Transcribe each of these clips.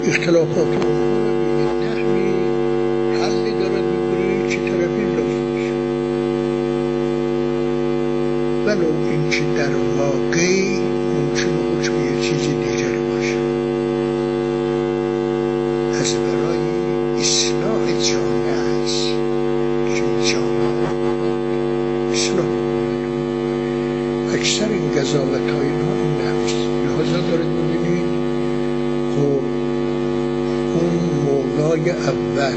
اختلافات رو به نحوی حلی دارد میکنه چه طرفی لازم میشه، ولو اینکه در واقع ممکنه حکم یه چیزی دیگری باشه. از برای اصلاح جامعه است که جامعه اصلاح اکثر این قضاوت های اینها این نفس لحاظا دارد میبینید. خب اون مولای اول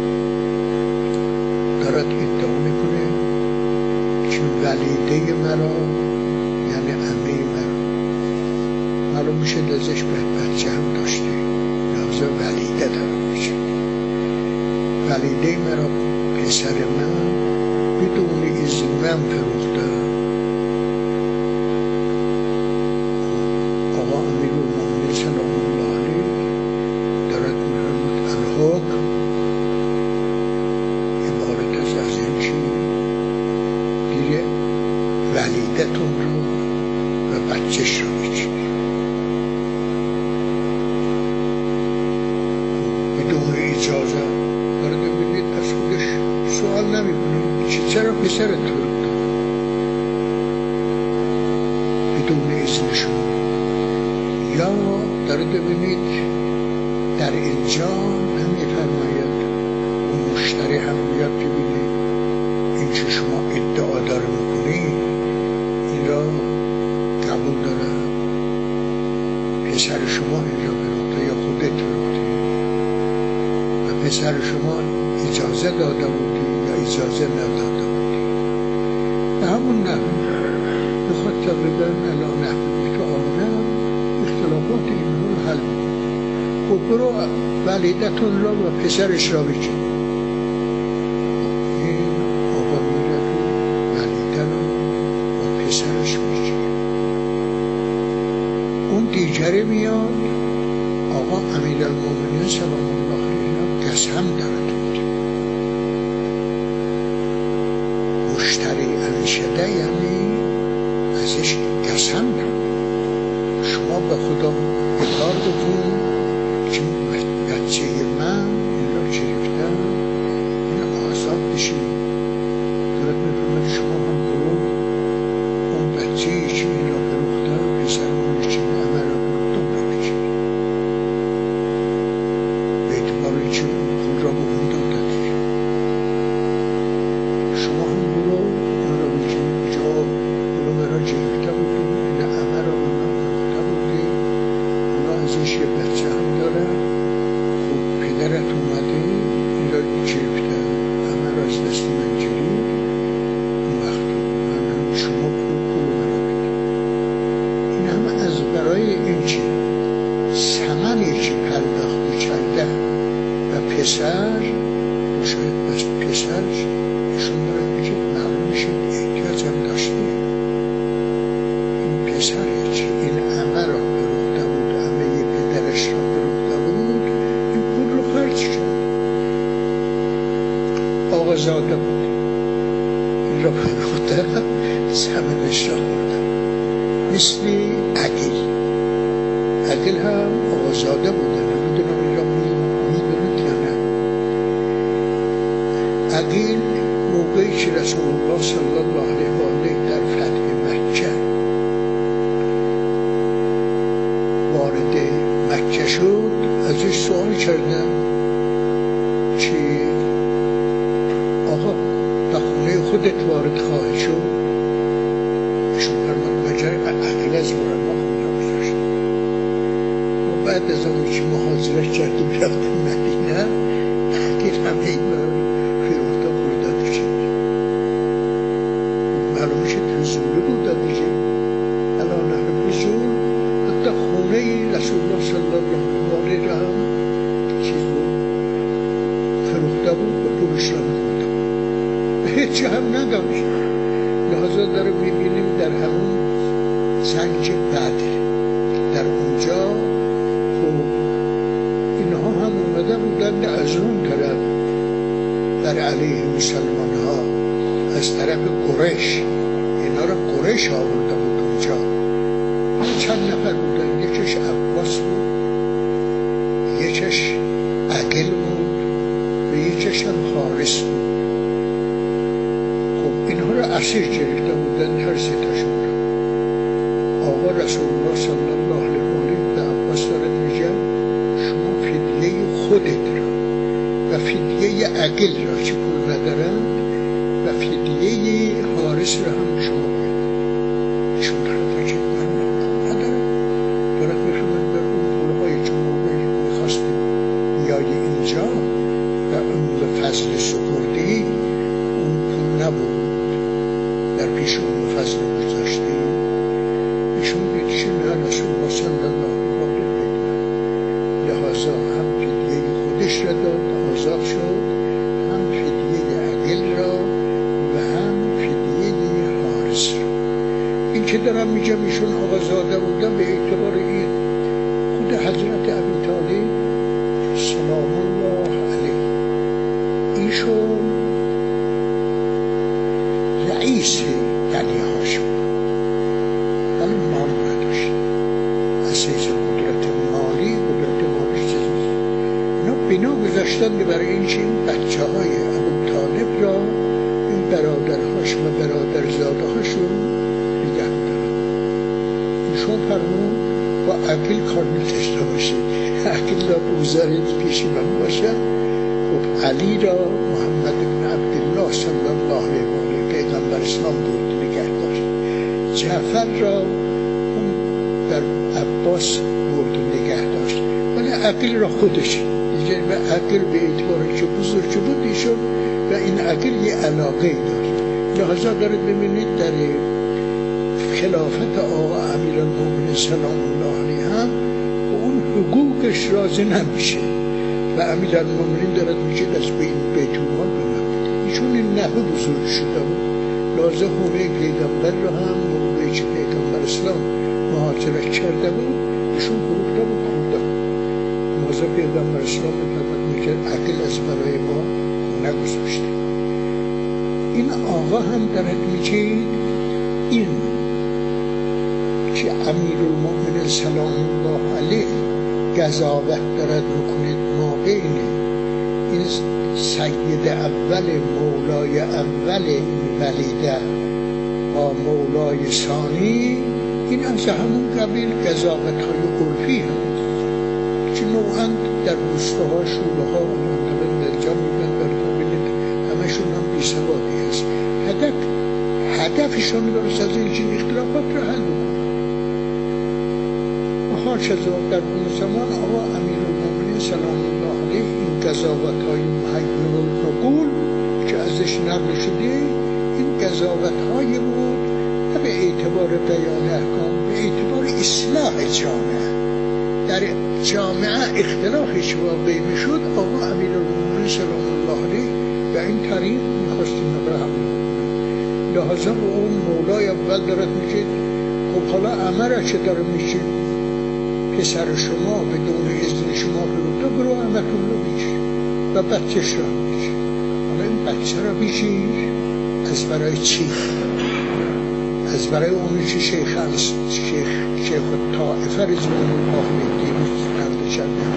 دارد ادعا میکنه که ولیده مرا یعنی عمه مرا معلوم میشه ازش بچه هم داشته، لحاظا ولیده دارد میشه. ولیده مرا پسر من بدون اذن من فروخته. آقا امیرالمومنین سلام الله علیه دارد میفرمود الحکم عبارت از این چی دیگه ولیدتون رو و بچهش رو میچینه بدون اجازه. دارد ببینید از خودش سوال نمیکنه چرا پسرت رو بدون اذن شما. یا دارد ببینید در اینجا نمیفرماید اون مشتری هم بیاد که ببینید این که شما ادعا داره میکنی این را قبول داره پسر شما اینجا بروخته یا خودت بروخته و پسر شما اجازه داده بودی یا اجازه نداده بودی. به همون نحو بخواد تا بگن الان نحوی که آدم اختلافات این رو حل میکنه. خب برو ولیدتون را و پسرش را بچین. این آقا میره ولیده را و پسرش بچین. اون دیگره میاد آقا امیرالمومنین سلام الله علیه قسم دارد مشتری انشده یعنی ازش قسم دارد شما به خدا اقرار بکن که بچه من این را گرفتم این آزاد بشه. دارد میفرماید شما هم برو اون بچه که این را فروخته پسر اون که همه را فروخته اون را بچه به اعتبار که اون پول را به اون داده دیگه شما هم برو اون را بچه جا برو مرا گرفته بودی این همه را به من فروخته بودی اونا ازش یه بچه هم داره. خب پدرت اومده این را گرفته همه را از دست من گرفت اون وقت من شما پول مرا بده. این همه از برای این که ثمنی که پرداخت کرده و پسر و شاید بس پسر ایشون داره میگه معلوم میشه احتیاج هم داشته این پسری که این همه را فروخته بود همه پدرش را فروخته بود این پول رو خرج کرد. آقا زاده بود این را فروخته ثمنش را برده. مثل عقیل هم آقا زاده بوده نمیدونم این را میدونید یا نه. عقیل موقعی که رسول الله صلی الله علیه و آله در فتح مکه وارد مکه شد ازش سوال کردن که آقا به خونه خودت وارد خواهی شد؟ ایشون فرمود بجای عقیل از ما خونه گذاشت. و بعد از اون که مهاجرت کردیم رفتیم مدینه عقیل همه این فروخته خورداد شد. معلوم میشه تو زوله بوده دیگه. الان اهل زول حتی خونه رسول الله صلی الله علیه و آله را هم چیز بود فروخته بود و پولش را می‌خورده بود هیچ هم نداشت. لحاظا داره میبینیم در همون سنگ بدر در اونجا خب اینها هم اومده بودند از اون طرف در علیه مسلمان ها از طرف قریش اینا را قریش آورده بود اونجا. چند نفر بودن، یکیش عباس بود، چش عقل بود و یکیش هم حارس بود. خب اینها رو اسیر گرفته بودن هر سه تاشون رو. آقا رسول الله صلی الله علیه و آله به عباس دارد میگه شما فدیه خودت را و فدیه عقل را که پول ندارن و فدیه حارس را هم شما باید. ایشون طرف که من ندارم دارد میفهمد به اون پولهای که موقعی میخواستیم میای اینجا و اون به فضل سپردی اون پول نبود در پیش اون به فضل گذاشتی. ایشون بیدیشه نه رسول الله صلی الله علیه و آله بگم لحاظا هم فدیه خودش را داد آزاد شد، هم فدیه عقل را و هم فدیه حارس را. این که دارم میگم ایشون آقازاده بودن به اعتبار این خود حضرت ابی طالب سلام الله علیه ایشون رئیس یعنی هاشم ولی مال نداشت. اساس قدرت مالی اینا بنا گذاشتن برای این که این بچه های ابو طالب را این برادرهاش و برادرزاده هاشون نگه دارن. ایشون فرمون با عقل کار می‌داشته باشید، عقل را بگذارید پیش من باشد. خب علی را محمد بن عبدالله صلی الله علیه و آله پیغمبر اسلام بود نگه داشت. جعفر را اون در عباس بود نگه داشت ولی عقل را خودش دیگه و عقل به اعتبار که بزرگ بود ایشون و این عقل یه علاقه داشت. لحظا دارید ببینید در خلافت آقا امیرالمومنین سلام الله علیه هم اون حقوقش راضی نمیشه و امیرالمومنین دارد میشه از بین بیت المال بنامید. ایشون این نحوه بزرگ شده بود. لازم خونه پیغمبر را هم موقعی که پیغمبر اسلام مهاجرت کرده بود ایشون فروخته بود خونده بود. موضوع پیغمبر اسلام میفرمد میکرد عقل از برای ما نگذاشته. این آقا هم دارد میگه این که امیرالمومنین سلام الله علیه قضاوت دارد میکنید ما بین این سید اول مولای اول این ولیده با مولای ثانی این از همون قبیل قضاوت های عرفی هم که نوعا در روستاها شوله ها و منطقه درجا میبند برده بینید همشون هم بی‌سوادی هست. هدفشون درست از این اختلافات را حل کنند. و هرچه در اون زمان آقا امیرالمومنین سلام الله علیه این قضاوت های محیر العقول که ازش نقل شده این قضاوت های بود نه به اعتبار بیان احکام، به اعتبار اصلاح جامعه. در جامعه اختلافش واقع میشد آقا امیرالمومنین سلام الله علیه و این طریق میخواست این را هم لحاظا به اون مولای اول دارد میشه خب حالا امره چه داره میشه پسر شما بدون اذن شما برو امتون رو بیشیر و بچهش را بیشیر. حالا این بچه را بیشیر از برای چی؟ از برای اونی که شیخ طائفه رضوان الله علیه نقل کرده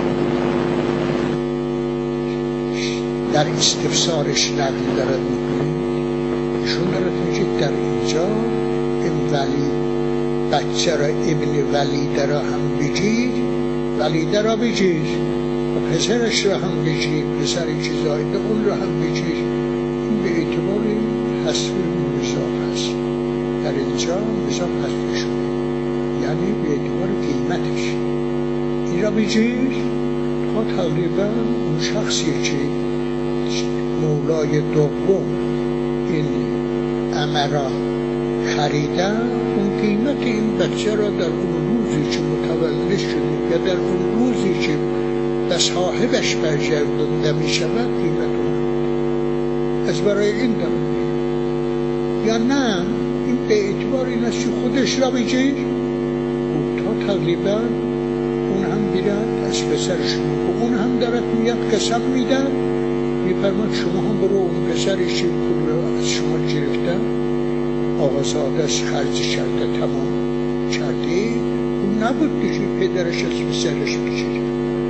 در استفسارش نقل دارد میکنه. ایشون دارد میگه در اینجا این ولی بچه را ابن ولیده را هم بگیر، ولیده را بگیر و پسرش را هم بگیر، پسری که زایده اون را هم بگیر. این به اعتبار حسب مضاف هست. در اینجا مضاف حسب شد یعنی به اعتبار قیمتش این را بگیر تا تقریبا اون شخصی که مولای دوم این امرا خریدن اون قیمت این بچه را در اون روزی که متولد شده یا در اون روزی که به صاحبش برگردانده می شود قیمت اون از برای این دارم یا نه این به اعتبار این است که خودش را بگیر و تا تقریبا اون هم بیرد از پسرشون و اون هم دارد میاد قسم میدن میفرماد شما هم برو اون پسرشی پول را از شما گرفتن آقازادش خرج کرده تمام کرده اون نبود که پدرش از پسرش بگیره.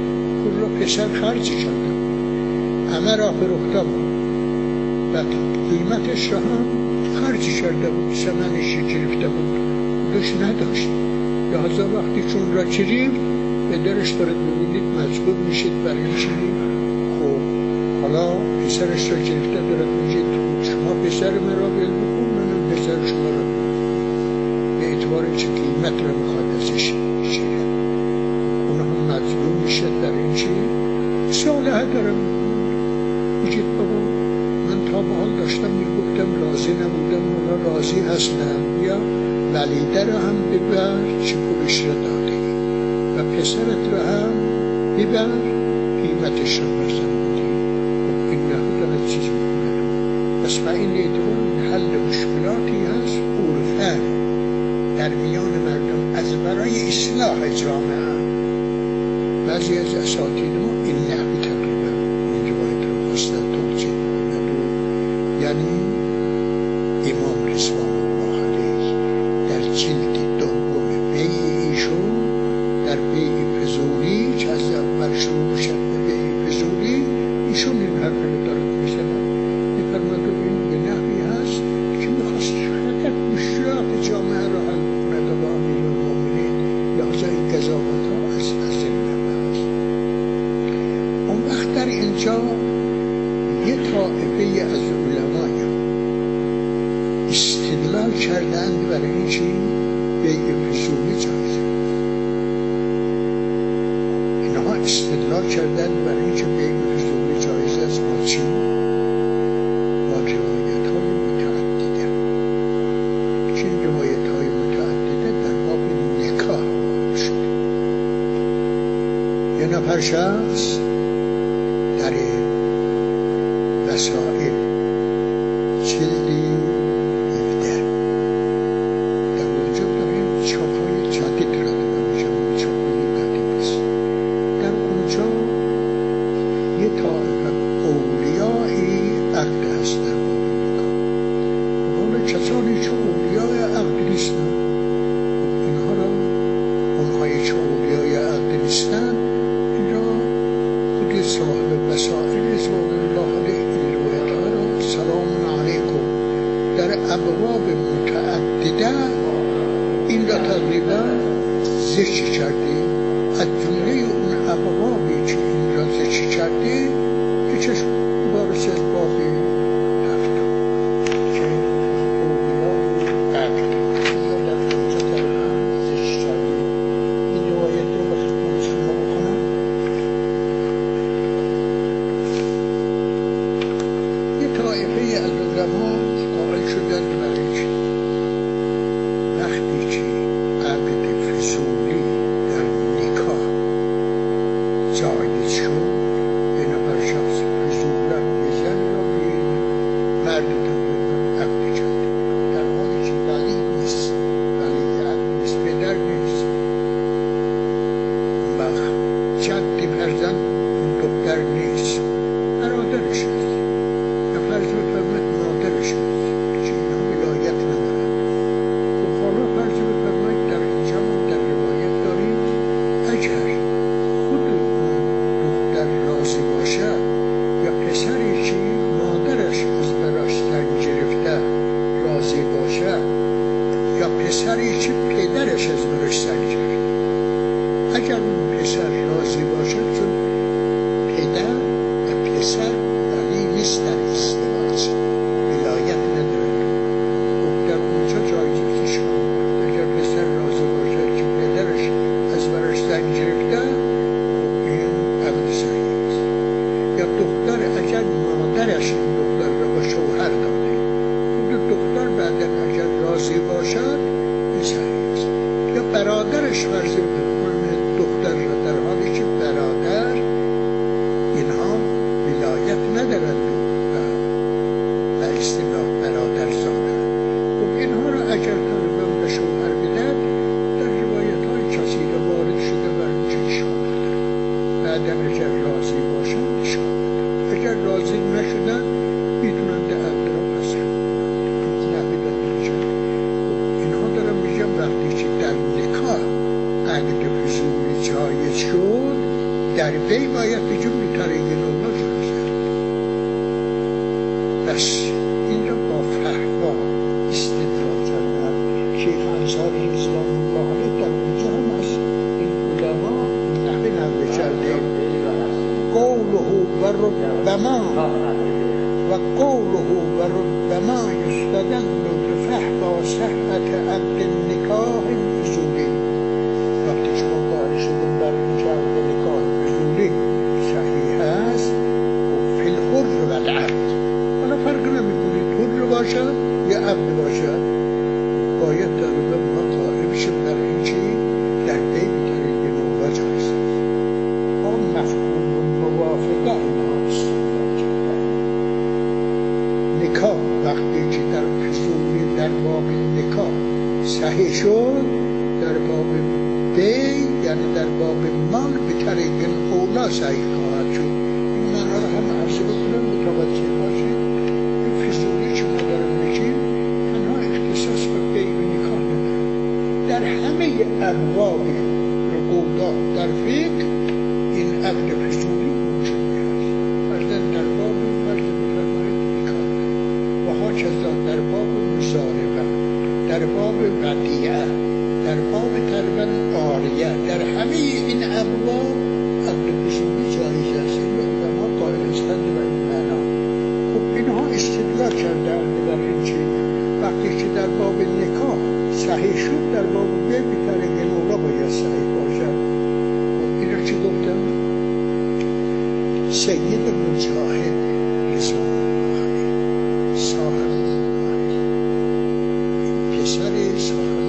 پول را پسر خرج کرده، همه را فروخته بود و قیمتش را هم خرج کرده بود، ثمنش گرفته بود، دوش نداشت. لحظه وقتی چون را گرفت به درش برد ببینید مجبور میشید برای چی؟ خب حالا پسرش را گرفته دارد میگه شما پسر مرا بیل بکن، منم پسر شما را به اعتبار چه قیمت را میخواد ازش بگیره. اون هم مجبور میشد در این چی؟ صالحه دارم میگید بابا من تا به حال داشتم میگفتم راضی نبودم، اونا راضی هستم، بیا ولیده را هم ببر چه پولش را داده و پسرت را هم ببر قیمتش را بزن بودی. خب این نهودن چیز میکنه. پس به این اعتبار حل مشکلاتی هست عرفن در میان مردم از برای اصلاح جامعه. بعضی از اساتید ما این نحوی تقریبا این روایت را خواستن توجیه کنند، یعنی امام رضوان الله علیه در جلد دوم بیع ایشون در بیع فضولی که از اول شروع میشد به بیع فضولی، ایشون این حرف رو دارد میزند، میفرماید این به نحوی هست که میخواست فقط مشکلات جامعه را حل کند و با امیرالمومنین لحظه این قضاوت ها از این نمه هست. اون وقت در اینجا یه طائفه از علمای استدلال کردند برای این چی؟ بیع فضولی جایزه. اینها استدلال کردند برای این چی بیع فضولی جایزه از ما چی؟ با روایت های متعدده. چین روایت های متعدده در باب نکاح شد. یه نفر شخص در وسائل جلدی ابواب متعدده این را تقریبا ذکر کرده. از جمله اون ابوابی که این را ذکر کرده یکیش بارس باب هفته که اولیای عقد این را در اونجا تقریبا ذکر کرده. این روایت رو به خدمت شما بکنم. یه طایفه از علما قائل شدن برای چی؟ وقتی که عقد فضولی در نکاح جایز شد، به نفر شخص فضولا یه زن را به مرد تقریبا عقد کرد، در حالی که ولی نیست، ولی عقد نیست، پدر نیست، وقت جد فرزند دختر نیست، برادرش هست، یا فرض بفرمایید مادرش هست که اینها ولایت ندارد. خب حالا فرض بفرمایید در اینجا ما در روایت داریم اگر خود دختر راضی باشد یا پسری که مادرش از براش زن گرفته راضی باشد یا پسری که پدرش از براش زن گرفته، اگر اون پسر راضی باشد، چون پدر و پسر ولی نیست در ازدواج، ولایت ندارد، خب در اونجا جایزه شما اگر پسر راضی باشد که پدرش از براش زن گرفته، خب این عقد صحیح است. یا دختر اگر مادرش این دختر را با شوهر داده، خود دختر بعدا اگر راضی باشد این صحیح است. یا برادرش فرض بکنه دختر را، در حالی که برادر اینها ولایت ندارند و اصطلاح برادر زادند. خب اینها را اگر طالبان به شوهر بدن، در روایت های کثیر وارد شده بر اینجا اشکال نداره. بعدا اگر راضی باشند اشکال نداره، اگر راضی نشدن میتونند عقد را پس کنند. اینها دارم میگم وقتی که در نکاح عقد فضولی جایز شد، در وی باید به جمله طریق نولا جلو شد. بس این را با فهوا استدلال کردن. شیخ انصاری رضوان الله علیه در اونجا هم از این علما نحوه نقل کرده قوله و ربما و قوله و ربما یستدل بفهوا صحت عقد نکاح فضولی. وقتی شما قائل شدیم بر اینکه عقد نکاح فضولی صحیح است و فی الحر و العبد، حالا فرق نمی‌کنه حر باشد یا عبد باشد، باید در اون ما قائل شد بر اینکه در وی به طریق نولا جایز است. آن مفهوم موافقه اینها استدلال کرده. نکاح وقتی که در فضولی در باب نکاح صحیح شد، در باب بی یعنی در باب مال به طریق اولا صحیح خواهد شد. این معنی را هم عرض بکنم متوجه باشید. این فضولی که ما دارم میگیم تنها اختصاص به بی و نکاح نداره، در همه ابواب رقودات در فقه این عقد فضولی موجود است. مثلا در باب فرض بفرمایید نکاح و هاکذا در باب مزاربه، در باب ودیعه، در باب تقریبا عاریه، در همه این ابواب عقد فضولی جایز است. این علما قائل هستند به این معنا. خب اینها استدلال کردند در اینکه وقتی که در باب نکاح صحیح شد، در باب بی به طریق نولا باید صحیح باشد. خب این را چی گفتم؟ سید مجاهد رضوان الله علیه صاحب پسر صاحب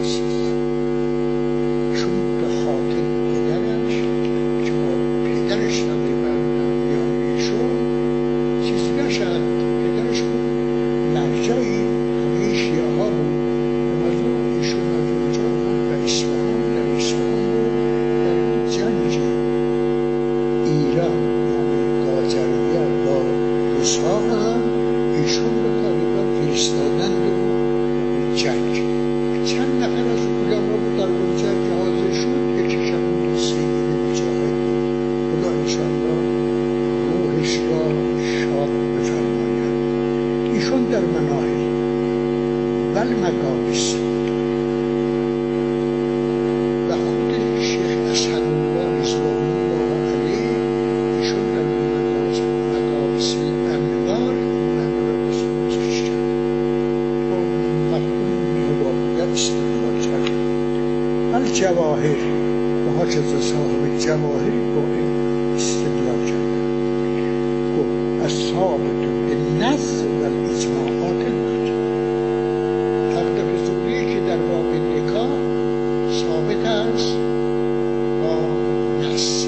چون به خاطر پدرش که با پدرش تقریبا ایشون چیز نشد، پدرش بود مرجعی همه شیعه ها بود. ایشون از اونجا به اصفهان، در اصفهان بود، در این جنگ ایران یعنی قاجاری‌ها با روس‌ها هم ایشون رو تقریبا فرستادن به جنگ. چند نفر از علما بود در اون جنگ حاضر شد. یکیش هم سید مجاهد بود. خدا انشاءالله روحش را شاد بفرماید. ایشون در مناهل و المکابس و خود شیخ اسحدالله رضوان الله علیه ایشون در مکابس الانوار مدرس گذاشتن و مفهوم موافقت استدلال کرد. الجواهر و هاکذا صاحب جواهر با این استدلال کرد. خب الثابت بالنص و الاجماعات المعتبره، عقد فضولی که در باب نکاح ثابت است با نص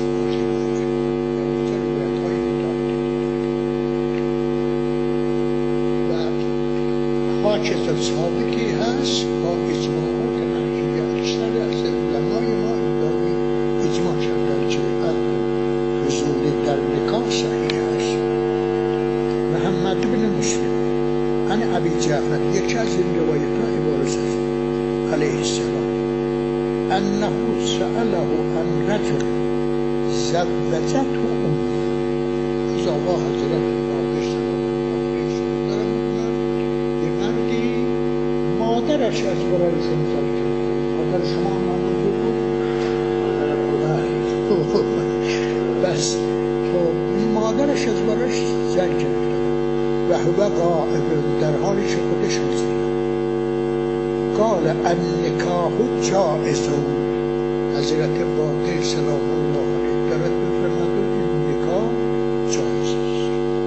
و هاکذا ثابتی هست با اجماعات منفیه. اکثر از علمای ما ادعای اجماع کردند که عقد فضولی در نکاح صحیح است. محمد بن مسلم عن ابی جعفر، یکی از این روایت ها عبارت است علیه السلام انه سأله عن رجل زوجته امه. از آقا حضرت باقر سلام دارم میکنم یه مردی مادرش از برای زنزل کرد. مادر شما هم منظور بود؟ بس مادرش از برایش زن کرد و هو قائب در حالی که خودش حاضر. قال النکاح جائز. حضرت باقر سلام الله علیه دارد بفرماید این نکاح جایز است.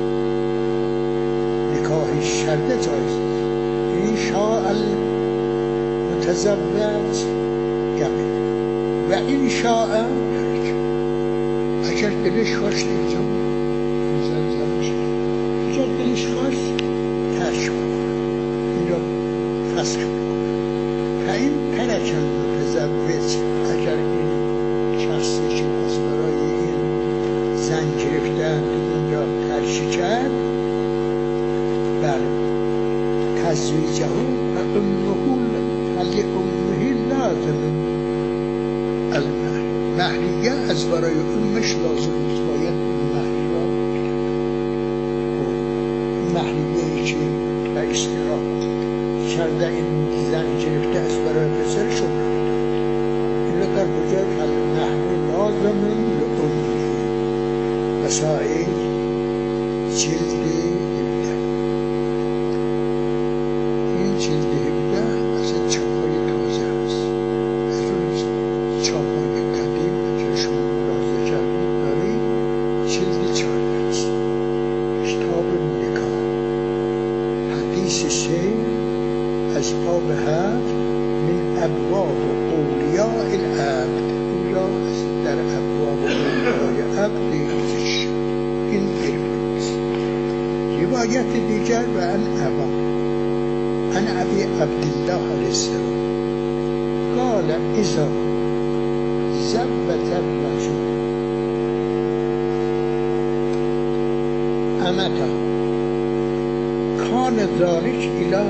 نکاح شرط جایز است. این شاء المتزوج قبل و این شاء ترک. اگر دلش خواست اینجا اگر دلش خواست ترک بکنه، این را فسخ بکنه. فاین ترک المتزوج، اگر این شخصی که از برای این زن گرفتن این را ترک کرد، بله تزویجه فامه لازم المهر و مهریه از برای امش لازم نیست، باید مهریه را مهریه که رئیس را کرده این زن گرفته از برای پسرش رو این در کجا مهر لازم لأمه مسائل جلد 17. این جلد 17 از چاپ‌های تازه است، از اون چاپ‌های قدیم که شما ملاحظه کردید دارید جلد 14 است. کتاب نکاح، حدیث 3 از باب 7 من ابواب اولیاء العبد، اولا در ابواب اولیاء عبد ریزش این گرفت. روایت دیگر و عن ابی عبدالله علیه السلام قال اذا زوج الرجل امته کان ذلک الی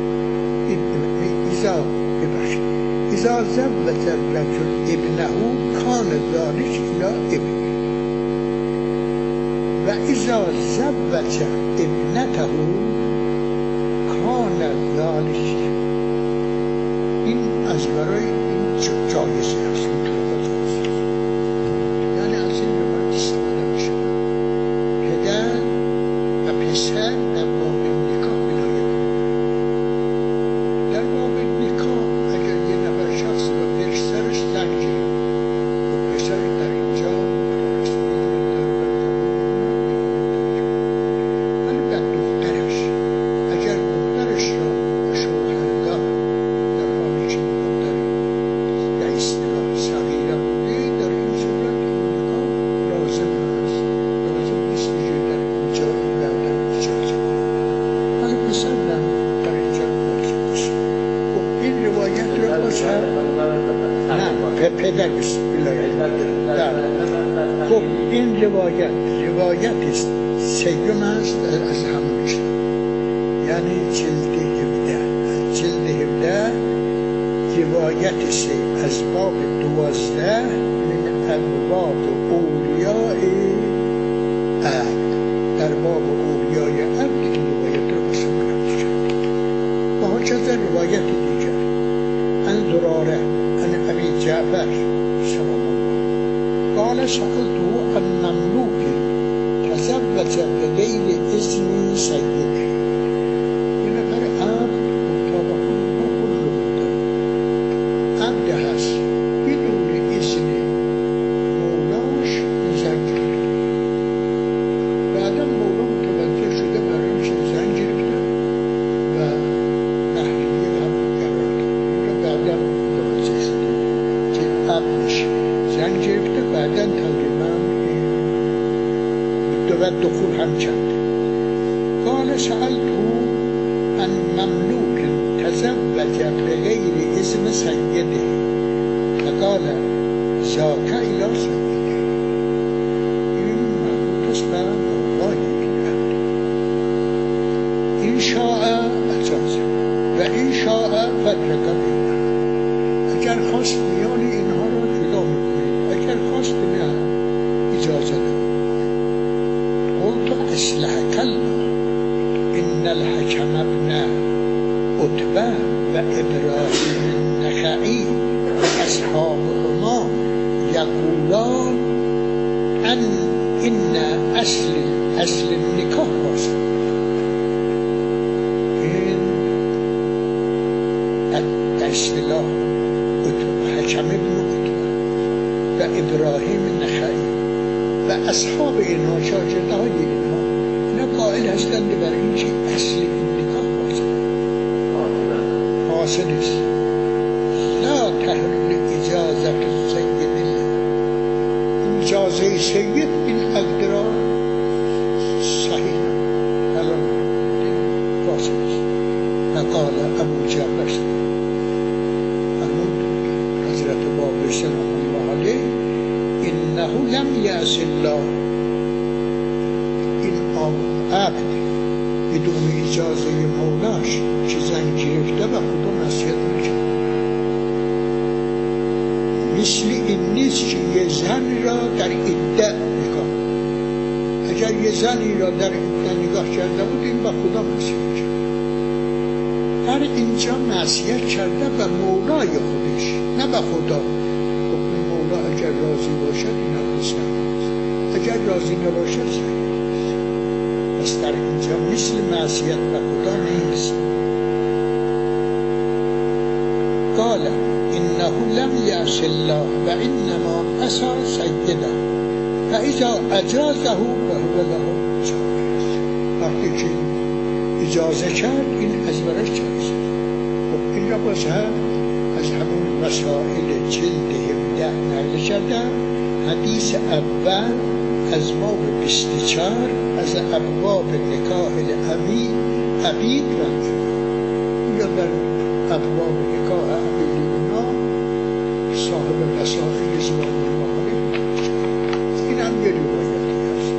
اذا زوج الرجل ابنه کان ذلک الی ابنه و اذا زوج ابنته کان ذلک. این از برای این جایزه است، یعنی از این روایت استفاده میشه. پدر و پسر در باب نکاح ولایت در باب نکاح اگر یه نفر شخص با پسرش زن گرفت و پسر در اینجا پدر است خب این روایت است سیوم است از همون میشه، یعنی جلد 17 روایت سه از باب 12 من ابواب اولیاء عبد، در باب اولیاء عبد این روایت رو بسید کرد. و هرچند روایت دیگر ان دراره ان ابی جعفر سلام الله قال سألته عن مملوك تزوج بغیر اذن سیده. این نفر عبد مطابقا با کل بودن عبد هست بدون اذن مولاش زن گرفت، بعدا مولا متوجه شده برای میشه زن گرفته و نحریه هم قرار داد. این بعدا متوجه شده که عبدش زن گرفته، بعدا تقریبا و دخول هم کرده. قال سألته عن مملوك تزوج بغیر اذن سیده فقال ذاک الی سیده. این مربوط است به مولای این عبد. این شاء اجازه و این شاء فرق بینه. اگر خواست میان اینها را جدا میکنید، اگر خواست نه اجازه دارد. قلت اصلحك الله ان الحكم ابن عتبة و ابراهیم النخعی و اصحابهما یقولان ان اصل النکاح باشه. این اصطلاح حکم ابن عتبة و ابراهیم النخعی و اصحاب اینها شاگرده های اینها اینا قائل هستند برای این که اصل این نکاح باشه حاصل است. لا تحل اجازت سید الله، اجازه سید این اقدرا صحیح الان حاصل است. فقال ابو جعفر فرمود حضرت باب سلام الله علیه انه لم یعص الله، این عبد بدون اجازه مولاش که زن گرفته و خدا نصیحت میکنه مثل این نیست که یه زن را در عده نگاه. اگر یه زنی را در عده نگاه کرده بود این با خدا معصیت کرد. در اینجا معصیت کرده به مولای خودش نه به خدا. خب مولا اگر راضی باشد این هم بسیار اگر راضی نباشد زن. پس در اینجا مثل معصیت به خدا نیست. قال انه لم یعص الله و انما عصی سیده فاذا اجازه فهو له جایز. وقتی که اجازه کرد این از برش جایز. خب این را باز هم از همون مسائل جلد 17 نقل کردم. حدیث اول از باب 24 از ابواب نکاح عبید رد یا در ابواب نکاح عبید اونا صاحب مسائل زمان المعارف. این هم یه روایتی هست.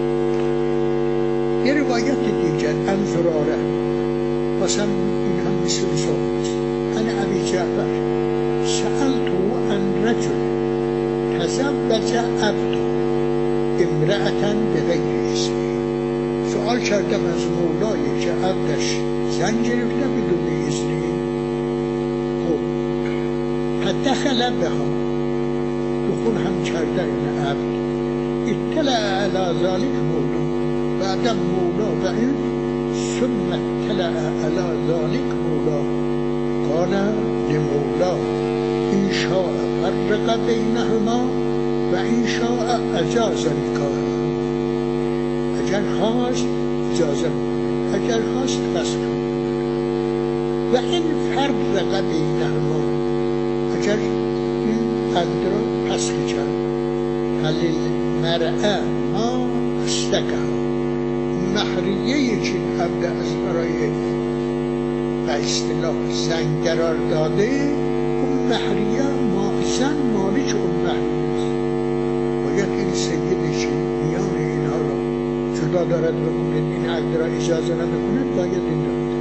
یه روایت دیگر انزراره مثلا این هم مثل صحبت انا ابی جعفر سألتو عن رجل تزوج عبد امرأة بغیر اسم. سوال کردم از مولایی که عبدش زن گرفته بدون اذن. خب فدخل بها دخول هم کرده این عبد. اطلع علی ذلك مولا بعدم مولا و این ثم اطلع علی ذلك مولا قال لمولا ان شاء فرق بینهما و این شاء اجاز نکاح. اگر خواست اجازه، اگر خواست فسخ. و این فرق بینهما اگر این قدر را فسخ کرد. حلیل مرعه ما استکه مهریه‌ای که عبد از برای به اصطلاح زن قرار داده اون مهریه زن مالک اون مهریه. باید این سیدی که میان اینها را جدا دارد بکنه این عقد را اجازه نمیکنه باید این را بده.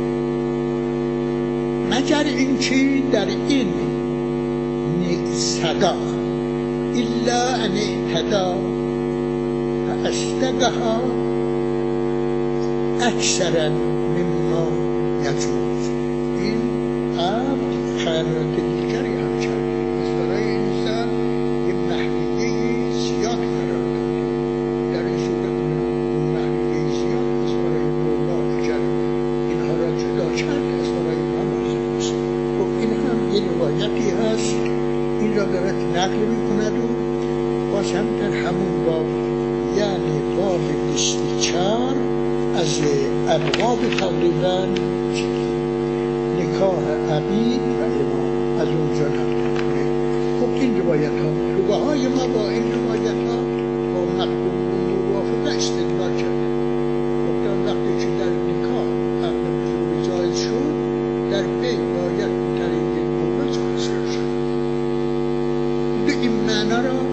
مگر اینکه در این صدا الا ان اعتدا فاستقها اکثر مما یجوز. این عبد خیانت دیگری هم کرد. از برای انسان یه مهریه زیاد قرار داد. در این صورت مهریه زیاد از برای مولا اگر اینها را جدا کرد از برای اینها لازم است. خب این هم یه روایتی هست. این را دارد نقل میکند و باز هم در همون باب یعنی باب 24 از ابواب تقریبا نکاح عبید و امام از اونجا نقل میکنه. خب این روایت ها فقهای ما با این روایت ها با مطلوب موافقه استدلال کرد. گفتن وقتی که در نکاح عقد بزرگ جایز شد در بی باید طریق مولا جایز شد. به این معنا را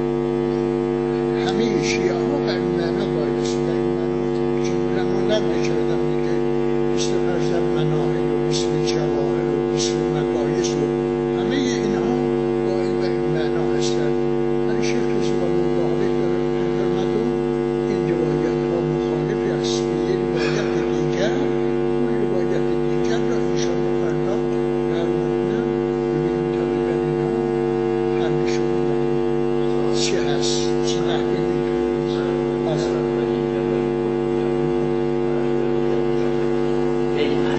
همه شیعه ها به این معنا باید است. در این معنا که علما نقل